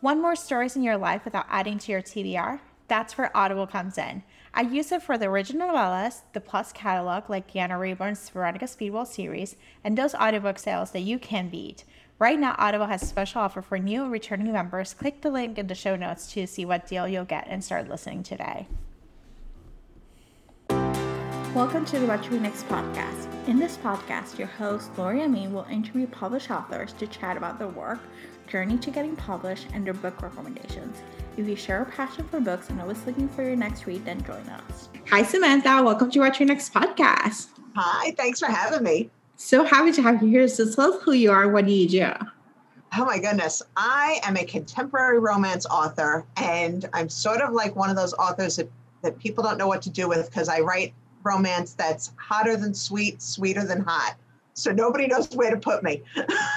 Want more stories in your life without adding to your TBR? That's where Audible comes in. I use it for the original novellas, the Plus catalog like Deanna Rayburn's Veronica Speedwell series, and those audiobook sales that you can beat. Right now, Audible has a special offer for new and returning members. Click the link in the show notes to see what deal you'll get and start listening today. Welcome to the What You Read Next podcast. In this podcast, your host, Lori Amin, will interview published authors to chat about their work, journey to getting published, and their book recommendations. If you share a passion for books and always looking for your next read, then join us. Hi, Samantha. Welcome to What You Read Next podcast. Hi, thanks for having me. So happy to have you here. So tell us who you are. What do you do? Oh my goodness. I am a contemporary romance author, and I'm sort of like one of those authors that people don't know what to do with because I write romance that's hotter than sweet, sweeter than hot. So nobody knows where to put me.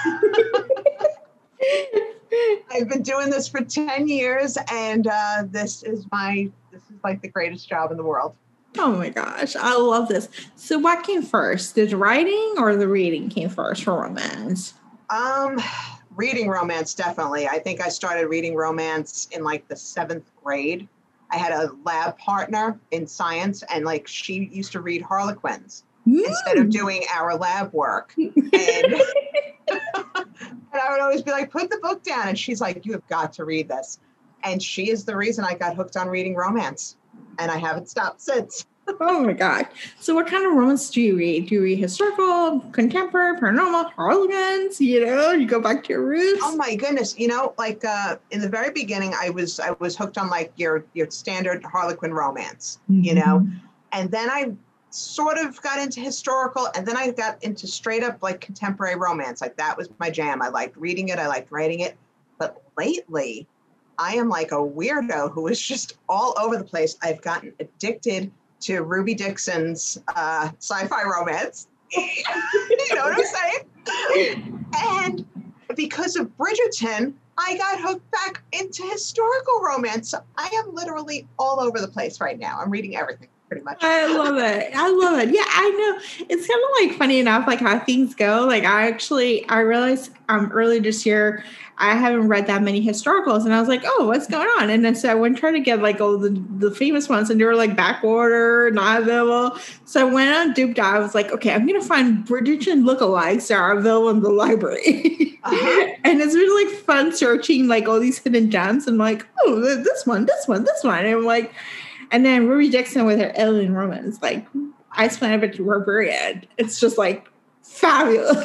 I've been doing this for 10 years, and this is like the greatest job in the world. Oh my gosh, I love this. So what came first? Did writing or the reading came first for romance? Reading romance, definitely. I think I started reading romance in like the 7th grade. I had a lab partner in science, and like she used to read Harlequins instead of doing our lab work. And and I would always be like, put the book down. And she's like, you have got to read this. And she is the reason I got hooked on reading romance. And I haven't stopped since. Oh my God. So what kind of romance do you read? Do you read historical, contemporary, paranormal, Harlequins? You go back to your roots? Oh my goodness. In the very beginning, I was hooked on like your standard Harlequin romance, and then I sort of got into historical, and then I got into straight up like contemporary romance. Like that was my jam. I liked reading it. I liked writing it. But lately, I am like a weirdo who is just all over the place. I've gotten addicted to Ruby Dixon's sci-fi romance. You know what I'm saying? And because of Bridgerton, I got hooked back into historical romance. So I am literally all over the place right now. I'm reading everything. Pretty much. I love it. Yeah, I know. It's kind of like funny enough, like how things go. Like I realized early this year, I haven't read that many historicals, and I was like, oh, what's going on? And then so I went trying to get like all the famous ones, and they were like backorder, not available. So I went on Duped. I was like, okay, I'm gonna find Bridgerton lookalikes that are available in the library. Uh-huh. And it's really like fun searching like all these hidden gems. And like, oh, this one. And I'm like. And then Ruby Dixon with her alien romance, like Ice Planet Barbarian. It's just like fabulous.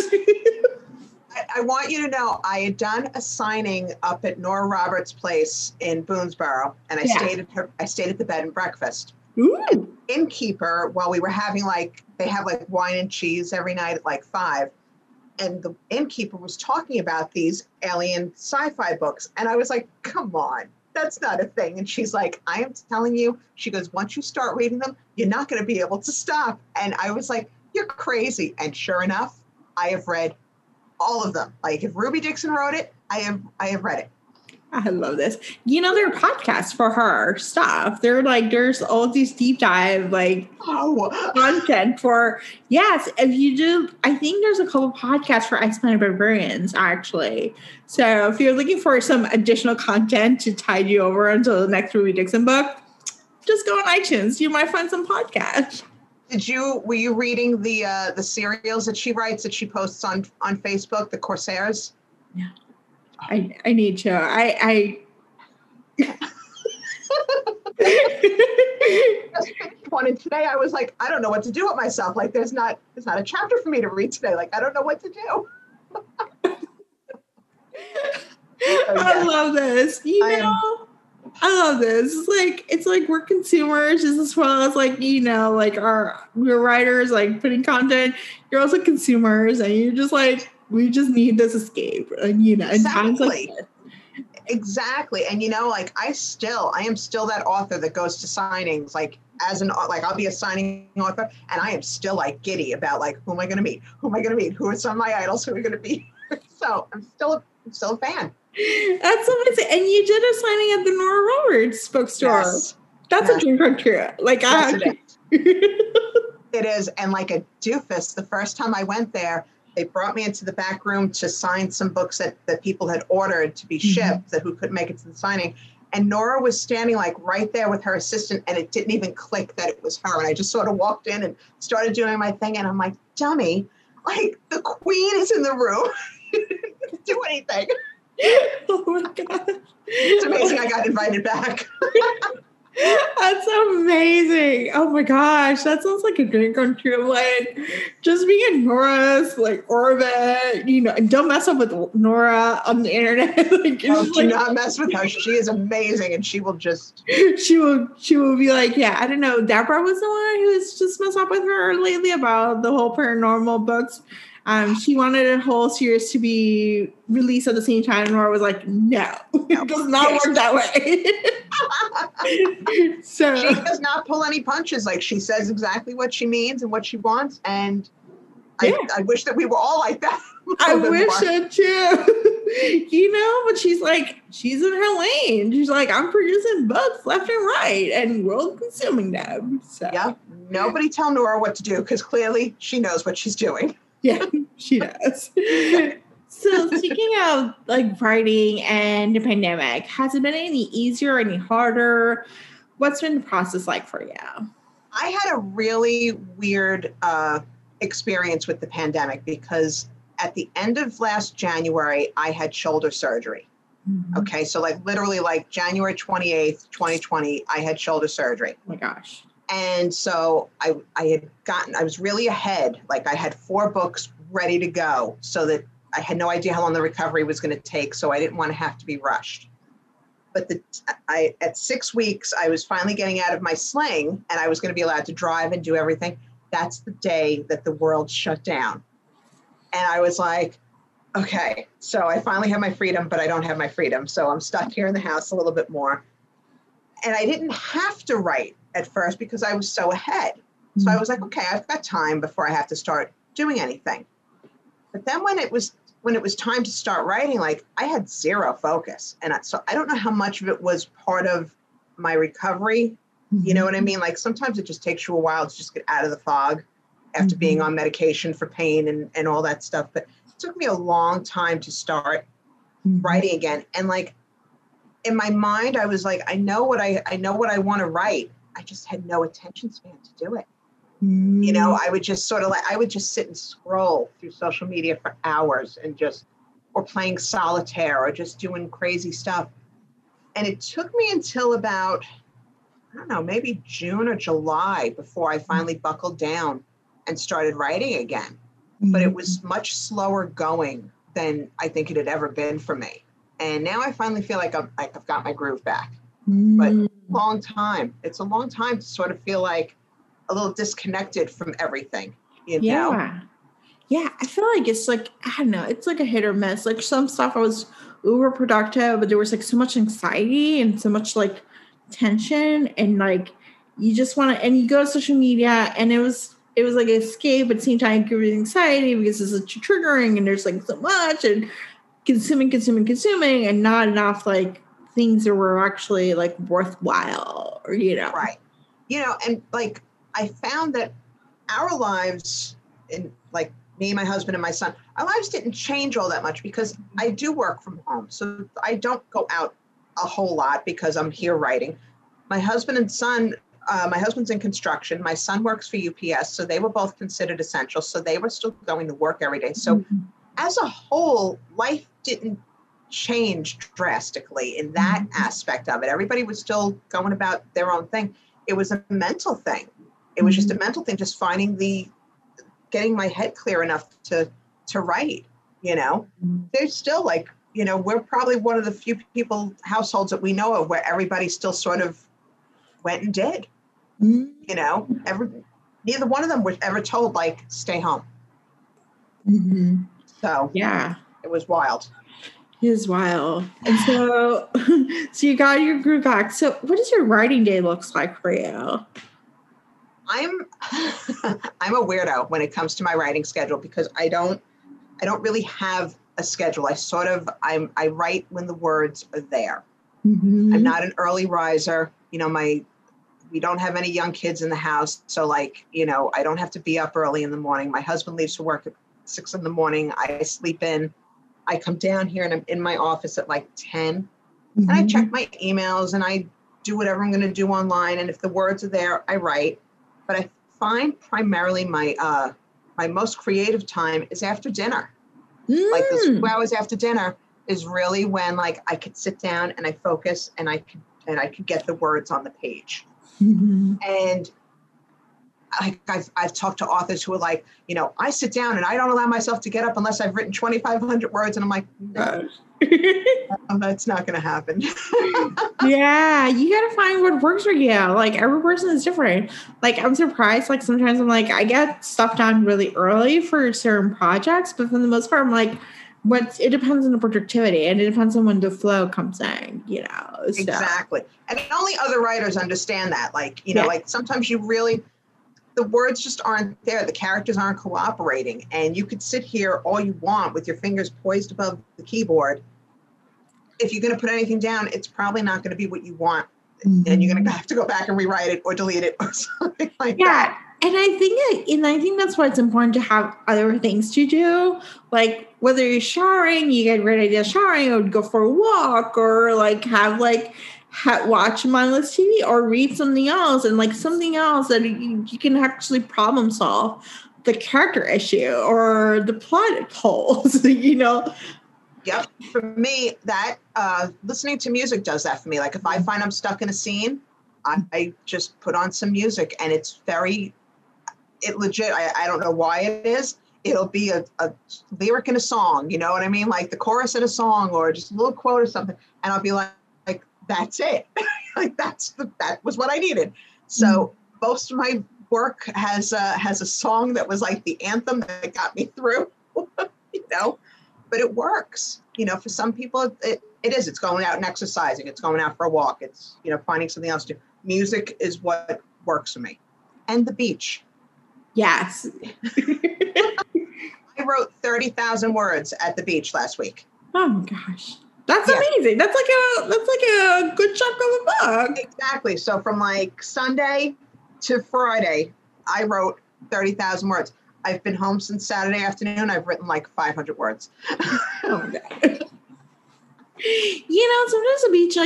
I want you to know I had done a signing up at Nora Roberts' place in Boonesboro, and I stayed at the bed and breakfast. Ooh. And the innkeeper, while we were having they have like wine and cheese every night at like 5. And the innkeeper was talking about these alien sci-fi books. And I was like, come on. That's not a thing. And she's like, I am telling you, she goes, once you start reading them, you're not going to be able to stop. And I was like, you're crazy. And sure enough, I have read all of them. Like if Ruby Dixon wrote it, I have read it. I love this. There are podcasts for her stuff. There's all these deep dive content for, yes. If you do, I think there's a couple podcasts for Ice Planet Barbarians actually. So if you're looking for some additional content to tide you over until the next Ruby Dixon book, just go on iTunes. You might find some podcasts. Were you reading the serials that she writes that she posts on Facebook, the Corsairs? Yeah. I need to. I one, and today I was like, I don't know what to do with myself. Like there's not a chapter for me to read today. Like I don't know what to do. I love this. I love this. It's like we're consumers just as well as we're writers like putting content. You're also consumers, and you're just like, we just need this escape, and exactly. In times like this. Exactly. And I am still that author that goes to signings I'll be a signing author, and I am still like giddy about like who am I going to meet? Who are some of my idols who are going to be? So I'm still a fan. That's amazing. And you did a signing at the Nora Roberts bookstore. Yes. That's a dream come true. It is. And like a doofus, the first time I went there, they brought me into the back room to sign some books that people had ordered to be shipped that who couldn't make it to the signing. And Nora was standing like right there with her assistant, and it didn't even click that it was her. And I just sort of walked in and started doing my thing. And I'm like, dummy, like the queen is in the room. Didn't do anything. Oh my God. It's amazing I got invited back. That's amazing. Oh my gosh. That sounds like a dream come true. Like just being in Nora's like orbit, you know, and don't mess up with Nora on the internet. Like, Do not mess with her. She is amazing, and she will just she will be like, yeah, I don't know. Deborah was the one who was just messed up with her lately about the whole paranormal books. She wanted a whole series to be released at the same time. Nora was like, no, it does not work that way. So she does not pull any punches. Like, she says exactly what she means and what she wants. And I wish that we were all like that. I wish it too. You know, but she's like, she's in her lane. She's like, I'm producing books left and right and world consuming them. So yeah, nobody tell Nora what to do, because clearly she knows what she's doing. Yeah, she does. So speaking of like writing and the pandemic, has it been any easier, any harder? What's been the process like for you? I had a really weird experience with the pandemic, because at the end of last January, I had shoulder surgery. Mm-hmm. Okay, so like literally like January 28th, 2020, I had shoulder surgery. Oh my gosh. And so I was really ahead. Like I had 4 books ready to go, so that I had no idea how long the recovery was going to take. So I didn't want to have to be rushed. But at 6 weeks, I was finally getting out of my sling, and I was going to be allowed to drive and do everything. That's the day that the world shut down. And I was like, okay, so I finally have my freedom, but I don't have my freedom. So I'm stuck here in the house a little bit more. And I didn't have to write at first because I was so ahead. So I was like, okay, I've got time before I have to start doing anything. But then when it was time to start writing, like I had zero focus. And so I don't know how much of it was part of my recovery. You know what I mean? Like sometimes it just takes you a while to just get out of the fog after being on medication for pain and all that stuff. But it took me a long time to start writing again. And like in my mind, I was like, I know what I want to write. I just had no attention span to do it. You know, I would just sit and scroll through social media for hours or playing solitaire or just doing crazy stuff. And it took me until about, I don't know, maybe June or July before I finally buckled down and started writing again. But it was much slower going than I think it had ever been for me. And now I finally feel like I've got my groove back. But long time. It's a long time to sort of feel like a little disconnected from everything, you know? Yeah, I feel like it's like, I don't know, it's like a hit or miss. Like some stuff I was uber productive, but there was like so much anxiety and so much like tension, and like you just want to, and you go to social media and it was like an escape, but at the same time give you anxiety because it's such triggering and there's like so much and consuming and not enough like things that were actually like worthwhile, or, you know. Right. You know, and like I found that our lives, in like me, my husband, and my son, our lives didn't change all that much because I do work from home. So I don't go out a whole lot because I'm here writing. My husband and son, my husband's in construction. My son works for UPS. So they were both considered essential. So they were still going to work every day. So as a whole, life didn't change drastically in that aspect of it. Everybody was still going about their own thing. It was a mental thing. It was just a mental thing, just getting my head clear enough to write, you know. There's still like, you know, we're probably one of the few households that we know of where everybody still sort of went and did, you know, neither one of them was ever told like, stay home. So yeah, it was wild. It is wild. And so you got your groove back. So what does your writing day looks like for you? I'm a weirdo when it comes to my writing schedule because I don't really have a schedule. I write when the words are there. I'm not an early riser. You know, we don't have any young kids in the house. So like, you know, I don't have to be up early in the morning. My husband leaves for work at 6 in the morning. I sleep in. I come down here and I'm in my office at like 10. And I check my emails and I do whatever I'm going to do online. And if the words are there, I write. But I find primarily my my most creative time is after dinner. Like the 2 hours after dinner is really when like I could sit down and I focus and I could get the words on the page. And I've talked to authors who are like, I sit down and I don't allow myself to get up unless I've written 2,500 words. And I'm like, no, that's not going to happen. Yeah, you got to find what works for you. Like every person is different. Like I'm surprised. Like sometimes I'm like, I get stuff done really early for certain projects, but for the most part, I'm like, it depends on the productivity and it depends on when the flow comes in, So. Exactly. And only other writers understand that. Like, like sometimes the words just aren't there. The characters aren't cooperating. And you could sit here all you want with your fingers poised above the keyboard. If you're going to put anything down, it's probably not going to be what you want. And you're going to have to go back and rewrite it or delete it or something like that. And I think that's why it's important to have other things to do. Like whether you're showering, you get a great idea showering, or go for a walk, or like watch mindless TV or read something else, and like something else that you can actually problem solve the character issue or the plot holes, Yep. For me, that listening to music does that for me. Like if I find I'm stuck in a scene, I just put on some music and it's legit. I don't know why it is. It'll be a lyric in a song, you know what I mean? Like the chorus in a song or just a little quote or something. And I'll be like that's it. Like that was what I needed. So most of my work has a song that was like the anthem that got me through, but it works. For some people it's going out and exercising. It's going out for a walk. It's, finding something else to do. Music is what works for me. And the beach. Yes. I wrote 30,000 words at the beach last week. Oh my gosh. That's amazing. That's like a good chunk of a book. Exactly. So from like Sunday to Friday, I wrote 30,000 words. I've been home since Saturday afternoon. I've written like 500 words. Oh my God. Sometimes the beach,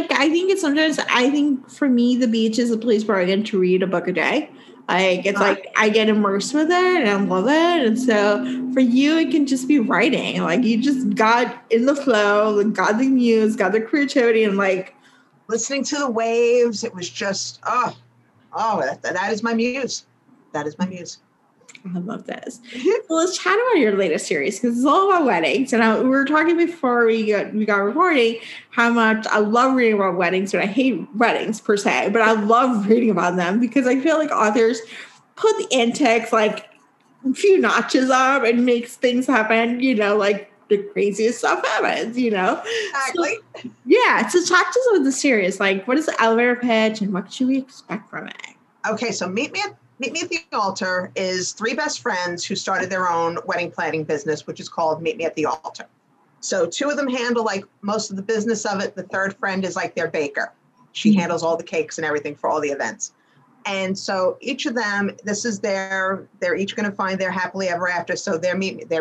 I think for me, the beach is a place where I get to read a book a day. Like, it's like I get immersed with it and I love it. And so for you, it can just be writing. Like you just got in the flow, got the muse, got the creativity, and like listening to the waves. It was just, that is my muse. That is my muse. I love this. So let's chat about your latest series because it's all about weddings. And we were talking before we got recording how much I love reading about weddings, but I hate weddings per se. But I love reading about them because I feel like authors put the antics like a few notches up and makes things happen. Like the craziest stuff happens. Exactly. So talk to us about the series. Like, what is the elevator pitch and what should we expect from it? Okay, so Meet Me at the Altar is 3 best friends who started their own wedding planning business, which is called Meet Me at the Altar. So 2 of them handle like most of the business of it. The third friend is like their baker. She handles all the cakes and everything for all the events. And so each of them, they're each going to find their happily ever after. So their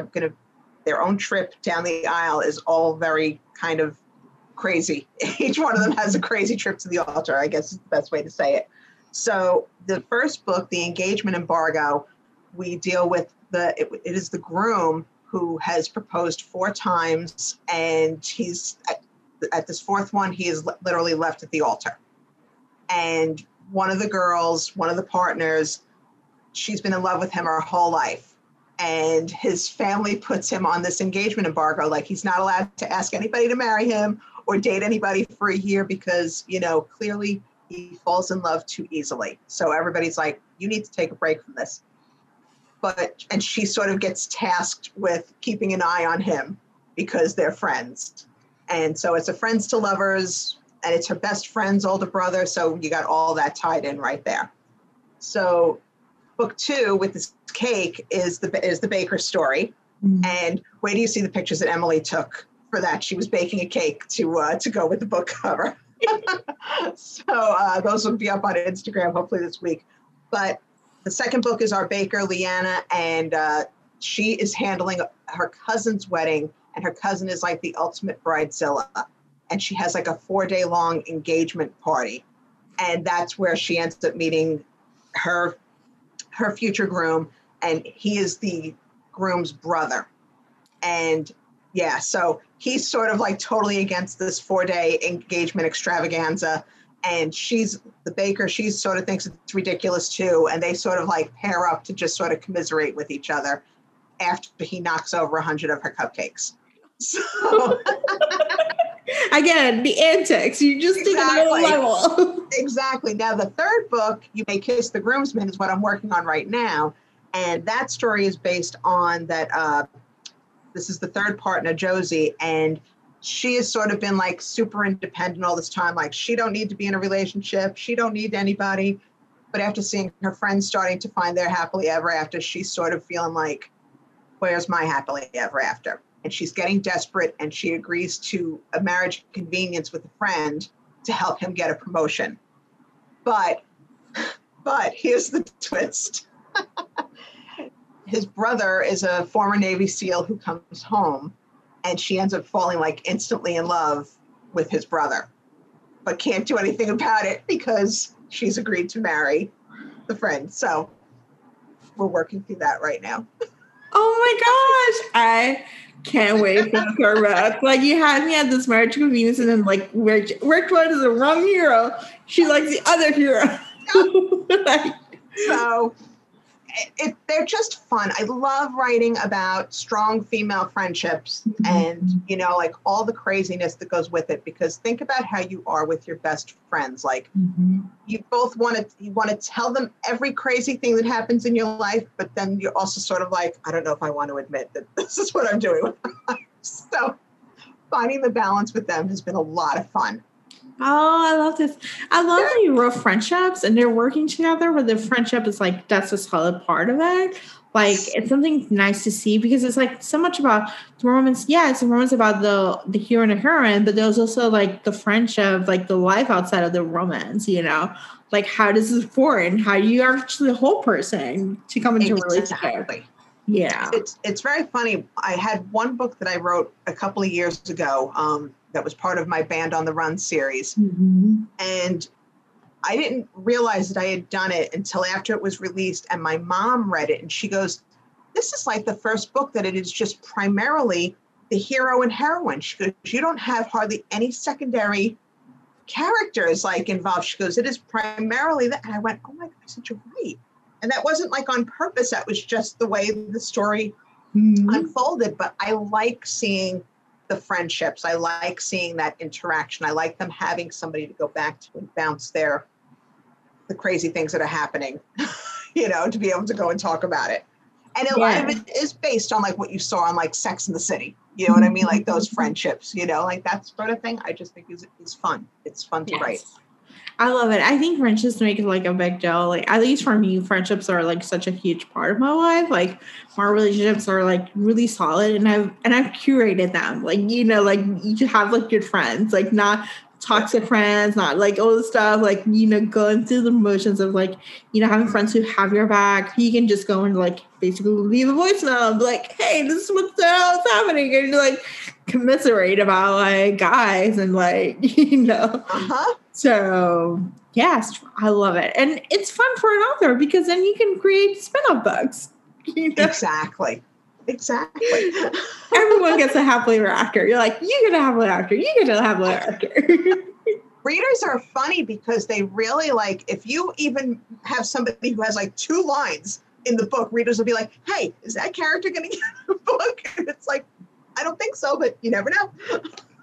own trip down the aisle is all very kind of crazy. Each one of them has a crazy trip to the altar, I guess is the best way to say it. So the first book, The Engagement Embargo, we deal with it is the groom who has proposed 4 times, and he's at this 4th one, he is literally left at the altar. And one of the girls, one of the partners, she's been in love with him her whole life. And his family puts him on this engagement embargo, like he's not allowed to ask anybody to marry him or date anybody for a year because, clearly he falls in love too easily. So everybody's like, you need to take a break from this. And she sort of gets tasked with keeping an eye on him because they're friends. And so it's a friends to lovers, and it's her best friend's older brother. So you got all that tied in right there. So book 2 with this cake is the baker's story. Mm-hmm. And where do you see the pictures that Emily took for that? She was baking a cake to go with the book cover. So those will be up on Instagram hopefully this week. But the second book is our baker, Leanna, and she is handling her cousin's wedding, and her cousin is like the ultimate bridezilla. And she has like a 4-day long engagement party. And that's where she ends up meeting her future groom, and he is the groom's brother. And yeah, so he's sort of like totally against this 4-day engagement extravaganza. And she's the baker, she sort of thinks it's ridiculous too. And they sort of like pair up to just sort of commiserate with each other after he knocks over 100 of her cupcakes. So again, the antics, you just take another level. Exactly. Now, the third book, You May Kiss the Groomsman, is what I'm working on right now. And that story is based on that. This is the third partner, Josie, and she has sort of been like super independent all this time. Like, she don't need to be in a relationship. She don't need anybody. But after seeing her friends starting to find their happily ever after, she's sort of feeling like, where's my happily ever after? And she's getting desperate, and she agrees to a marriage convenience with a friend to help him get a promotion. But here's the twist. His brother is a former Navy SEAL who comes home, and she ends up falling like instantly in love with his brother, but can't do anything about it because she's agreed to marry the friend. So we're working through that right now. Oh my gosh. I can't wait for the third book. Like, you had me at this marriage convenience, and then like Rick is the wrong hero. She likes the other hero. Like, so they're just fun. I love writing about strong female friendships and, you know, like all the craziness that goes with it, because think about how you are with your best friends. Like, you both want to tell them every crazy thing that happens in your life, but then you're also sort of like, I don't know if I want to admit that this is what I'm doing with my life. So finding the balance with them has been a lot of fun. Oh, I love this. I love that you wrote friendships and they're working together, but the friendship is like, that's a solid part of it. Like, it's something nice to see, because it's like so much about the romance. Yeah, it's a romance about the hero and the heroine, but there's also like the friendship, like the life outside of the romance, you know? Like, how does this form? How do you actually the whole person to come into a relationship? Yeah. It's very funny. I had one book that I wrote a couple of years ago, that was part of my Band on the Run series. And I didn't realize that I had done it until after it was released, and my mom read it, and she goes, this is like the first book that it is just primarily the hero and heroine. She goes, you don't have hardly any secondary characters like involved. She goes, it is primarily that. And I went, oh my God, I said, you're right. And that wasn't like on purpose. That was just the way the story unfolded. But I like seeing the friendships. I like seeing that interaction. I like them having somebody to go back to and bounce the crazy things that are happening, you know, to be able to go and talk about it. And a lot of it is based on like what you saw on like Sex and the City. You know what I mean? Like those friendships, you know, like that sort of thing. I just think is fun. It's fun to write. I love it. I think friendships make it like a big deal. Like, at least for me, friendships are like such a huge part of my life. Like, my relationships are like really solid, and I've curated them. Like, you know, like you have like good friends, like not toxic friends, not like all the stuff, like, you know, going through the motions of like, you know, having friends who have your back. You can just go and like basically leave a voicemail and be like, hey, this is what's happening, and like commiserate about like guys and like, you know. So yes, I love it. And it's fun for an author, because then you can create spin-off books. You know? Exactly. Everyone gets a happily ever after. You're like, you get a happily after. You get a happily after. Readers are funny because they really like, if you even have somebody who has like 2 lines in the book, readers will be like, hey, is that character going to get a book? And it's like, I don't think so, but you never know.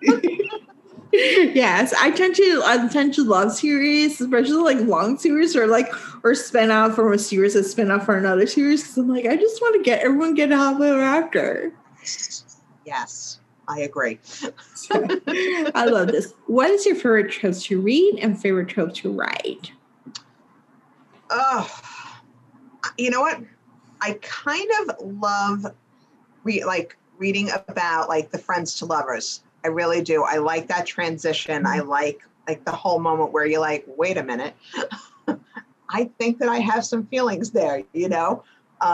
Yes, I tend to love series, especially like long series or spin out from a series that spin out for another series, because I'm like, I just want to get everyone get a happily ever after. Yes, I agree. So, I love this. What is your favorite trope to read and favorite trope to write? Oh, you know what? I kind of love reading about like the friends to lovers. I really do. I like that transition. I like the whole moment where you're like, wait a minute. I think that I have some feelings there, you know?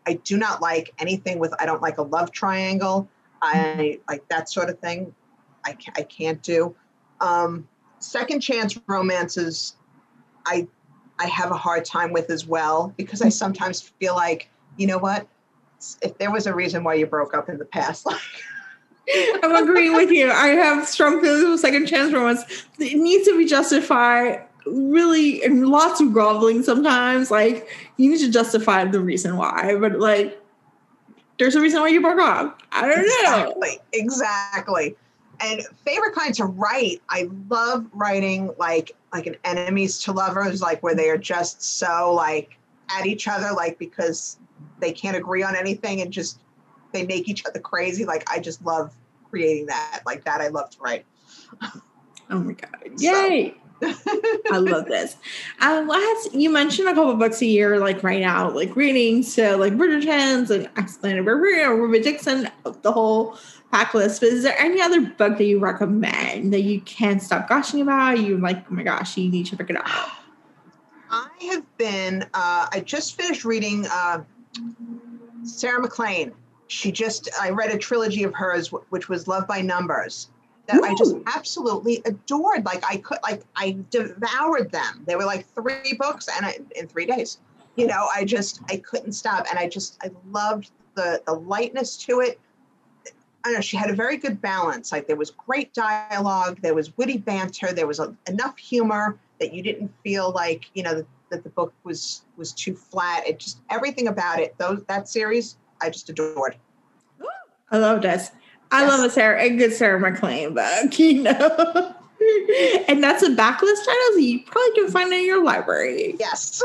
I do not like anything with, I don't like a love triangle. I like that sort of thing. I can't do. Second chance romances, I have a hard time with as well, because I sometimes feel like, you know what? If there was a reason why you broke up in the past, like I'm agreeing with you. I have strong feelings with second chance romance. It needs to be justified, really, and lots of groveling sometimes. Like, you need to justify the reason why, but like, there's a reason why you broke up. I don't know. Exactly. And favorite kind to write, I love writing like an enemies to lovers, like where they are just so like at each other, like because they can't agree on anything and just they make each other crazy. Like I just love creating that. Like that I love to write. Oh my God. Yay. I love this. You mentioned a couple of books a year, like right now, like reading. So like Bridgerton's and Excellent Barbarian, Ruby Dixon, the whole pack list. But is there any other book that you recommend that you can't stop gushing about? You like, oh my gosh, you need to pick it up. I have been, I just finished reading Sarah MacLean. I read a trilogy of hers, which was Love by Numbers, that I just absolutely adored. Like I devoured them. They were like 3 books in 3 days. You know, I couldn't stop. And I loved the lightness to it. I don't know, she had a very good balance. Like there was great dialogue, there was witty banter, there was enough humor that you didn't feel like, you know, that the book was too flat. It just, everything about it, that series, I just adored. I love this. I love a good Sarah MacLean book, you know. And that's a backlist title that you probably can find in your library. Yes.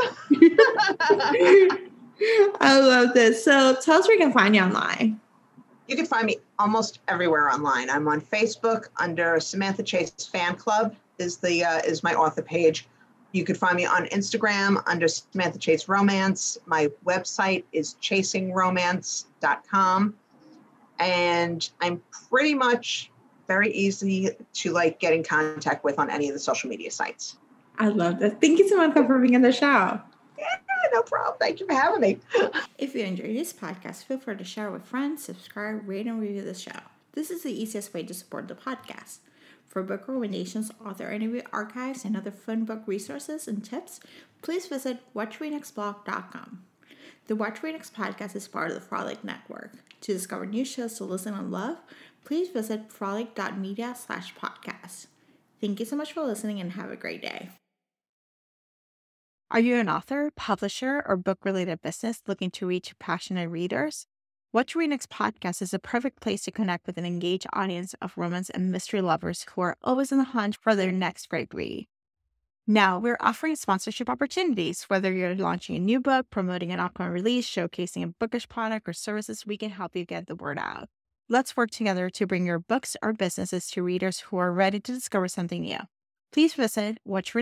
I love this. So tell us where you can find you online. You can find me almost everywhere online. I'm on Facebook under Samantha Chase Fan Club is my author page. You can find me on Instagram under Samantha Chase Romance. My website is chasingromance.com. And I'm pretty much very easy to like get in contact with on any of the social media sites. I love this. Thank you so much for being on the show. Yeah, no problem. Thank you for having me. If you enjoyed this podcast, feel free to share with friends, subscribe, rate, and review the show. This is the easiest way to support the podcast. For book recommendations, author interview archives, and other fun book resources and tips, please visit WatchReadNextBlog.com. The Watch Read Next podcast is part of the Frolic Network. To discover new shows to listen and love, please visit frolic.media/podcast. Thank you so much for listening and have a great day. Are you an author, publisher, or book-related business looking to reach passionate readers? Watch Read Next podcast is a perfect place to connect with an engaged audience of romance and mystery lovers who are always on the hunt for their next great read. Now, we're offering sponsorship opportunities. Whether you're launching a new book, promoting an upcoming release, showcasing a bookish product or services, we can help you get the word out. Let's work together to bring your books or businesses to readers who are ready to discover something new. Please visit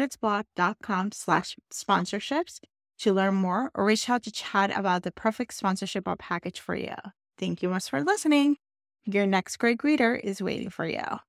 watchreadnextblog.com/sponsorships to learn more or reach out to chat about the perfect sponsorship or package for you. Thank you much for listening. Your next great reader is waiting for you.